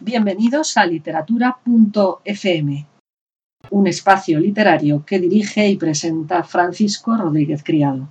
Bienvenidos a literatura.fm, un espacio literario que dirige y presenta Francisco Rodríguez Criado.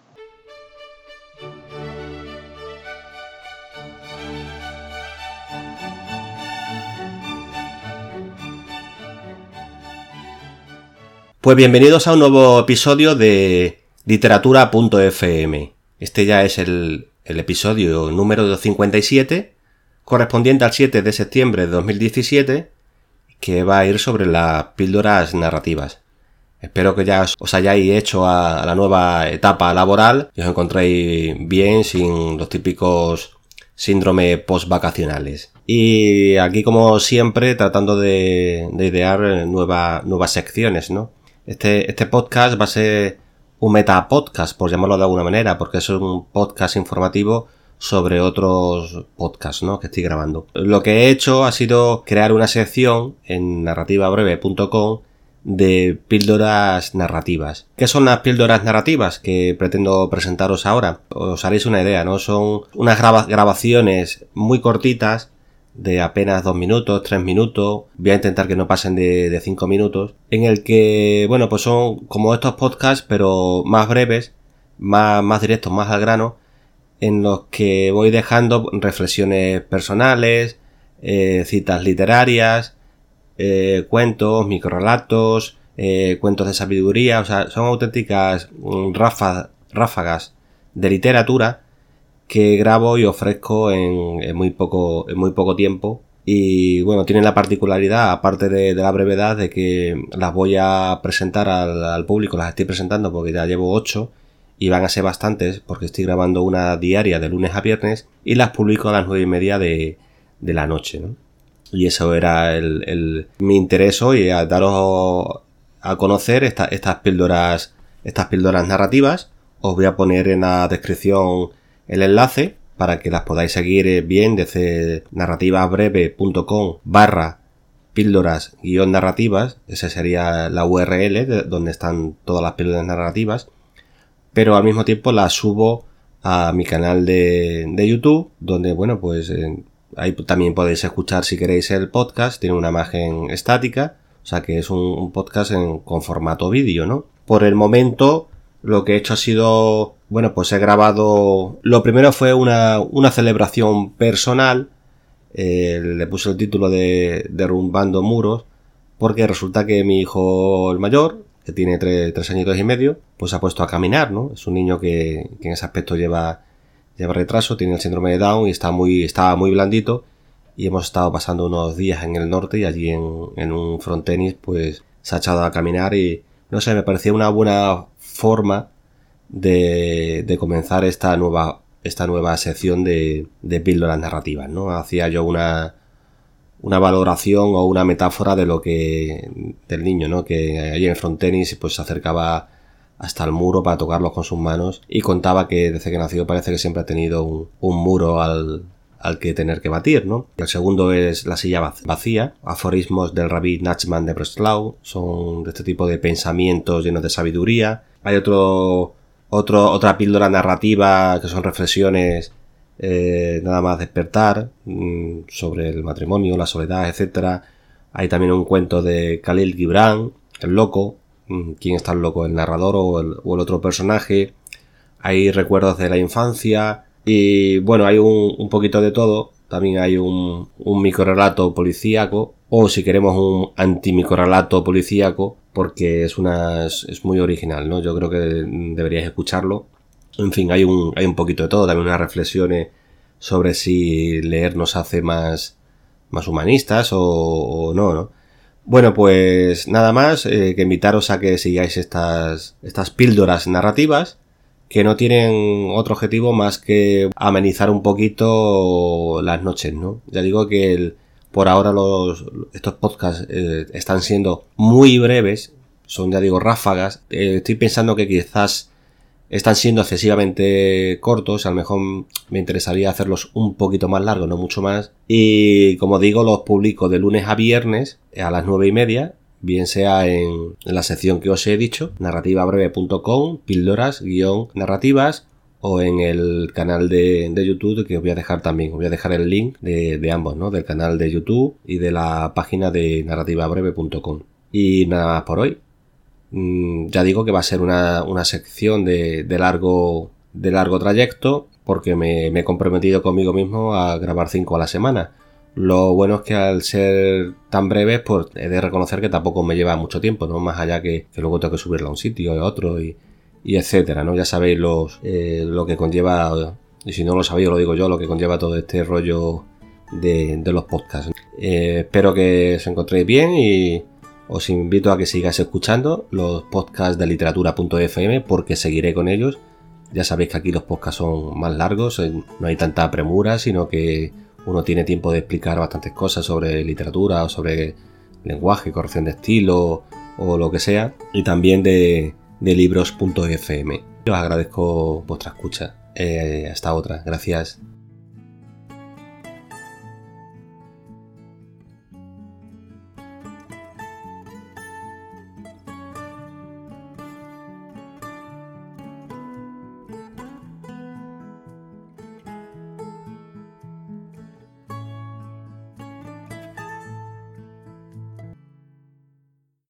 Pues bienvenidos a un nuevo episodio de literatura.fm. Este ya es el episodio número 57, correspondiente al 7 de septiembre de 2017, que va a ir sobre las píldoras narrativas. Espero que ya os hayáis hecho a la nueva etapa laboral y os encontréis bien, sin los típicos síndromes post-vacacionales. Y aquí, como siempre, tratando de idear nuevas secciones, ¿no? Este podcast va a ser un metapodcast, por llamarlo de alguna manera, porque es un podcast informativo sobre otros podcasts, ¿no?, que estoy grabando. Lo que he hecho ha sido crear una sección en narrativabreve.com de píldoras narrativas. ¿Qué son las píldoras narrativas que pretendo presentaros ahora? Os haréis una idea, ¿no? Son unas grabaciones muy cortitas, de apenas 2 minutos, 3 minutos, voy a intentar que no pasen de 5 minutos, en el que, bueno, pues son como estos podcasts, pero más breves, más directos, más al grano, en los que voy dejando reflexiones personales, citas literarias, cuentos, microrelatos, cuentos de sabiduría. O sea, son auténticas ráfagas de literatura que grabo y ofrezco en muy poco tiempo. Y bueno, tienen la particularidad, aparte de la brevedad, de que las voy a presentar al público. Las estoy presentando porque ya llevo 8 y van a ser bastantes, porque estoy grabando una diaria de lunes a viernes y las publico a las 9:30 de la noche, ¿no? Y eso era mi interés hoy, a daros a conocer estas píldoras narrativas. Os voy a poner en la descripción el enlace para que las podáis seguir bien desde narrativabreve.com/píldoras-narrativas. Esa sería la URL donde están todas las píldoras narrativas, pero al mismo tiempo las subo a mi canal de YouTube, donde, bueno, pues ahí también podéis escuchar, si queréis, el podcast. Tiene una imagen estática, o sea que es un podcast con formato vídeo, ¿no? Por el momento, lo que he hecho ha sido, bueno, pues he grabado. Lo primero fue una celebración personal. Le puse el título de Derrumbando Muros, porque resulta que mi hijo, el mayor, que tiene 3 añitos y medio, pues se ha puesto a caminar, ¿no? Es un niño que en ese aspecto lleva retraso, tiene el síndrome de Down y estaba muy blandito, y hemos estado pasando unos días en el norte y allí en un frontenis pues se ha echado a caminar y, no sé, me parecía una buena forma de comenzar esta nueva sección de píldoras narrativas, ¿no? Hacía yo una valoración o una metáfora de del niño, ¿no? Que allí en el frontenis pues se acercaba hasta el muro para tocarlos con sus manos y contaba que desde que nació parece que siempre ha tenido un muro al que tener que batir, ¿no? El segundo es La silla vacía, aforismos del rabí Nachman de Breslau. Son de este tipo de pensamientos llenos de sabiduría. Hay otra píldora narrativa que son reflexiones nada más despertar, sobre el matrimonio, la soledad, etcétera. Hay también un cuento de Khalil Gibran, El loco. ¿Quién está el loco? ¿El narrador o el otro personaje? Hay recuerdos de la infancia y, bueno, hay un poquito de todo. También hay un microrelato policíaco, o si queremos un antimicrorelato policíaco, porque es muy original, ¿no? Yo creo que deberíais escucharlo. En fin, hay un poquito de todo. También unas reflexiones sobre si leer nos hace más humanistas o no, ¿no? Bueno, pues nada más, que invitaros a que sigáis estas píldoras narrativas, que no tienen otro objetivo más que amenizar un poquito las noches, ¿no? Ya digo que por ahora estos podcasts están siendo muy breves, son, ya digo, ráfagas. Estoy pensando que quizás están siendo excesivamente cortos. A lo mejor me interesaría hacerlos un poquito más largos, no mucho más. Y, como digo, los publico de lunes a viernes a las 9:30, bien sea en la sección que os he dicho, narrativabreve.com, píldoras-narrativas, o en el canal de YouTube, que os voy a dejar también. Os voy a dejar el link de ambos, ¿no? Del canal de YouTube y de la página de narrativabreve.com. Y nada más por hoy. Ya digo que va a ser una sección de largo trayecto, porque me he comprometido conmigo mismo a grabar 5 a la semana. Lo bueno es que al ser tan breves, pues he de reconocer que tampoco me lleva mucho tiempo, ¿no? Más allá que luego tengo que subirlo a un sitio, a otro y etcétera, ¿no? Ya sabéis lo que conlleva, y si no lo sabéis, lo digo yo, lo que conlleva todo este rollo de los podcasts. Espero que os encontréis bien y os invito a que sigáis escuchando los podcasts de literatura.fm, porque seguiré con ellos. Ya sabéis que aquí los podcasts son más largos, no hay tanta premura, sino que uno tiene tiempo de explicar bastantes cosas sobre literatura o sobre lenguaje, corrección de estilo o lo que sea. Y también de libros.fm. Os agradezco vuestra escucha. Hasta otra. Gracias.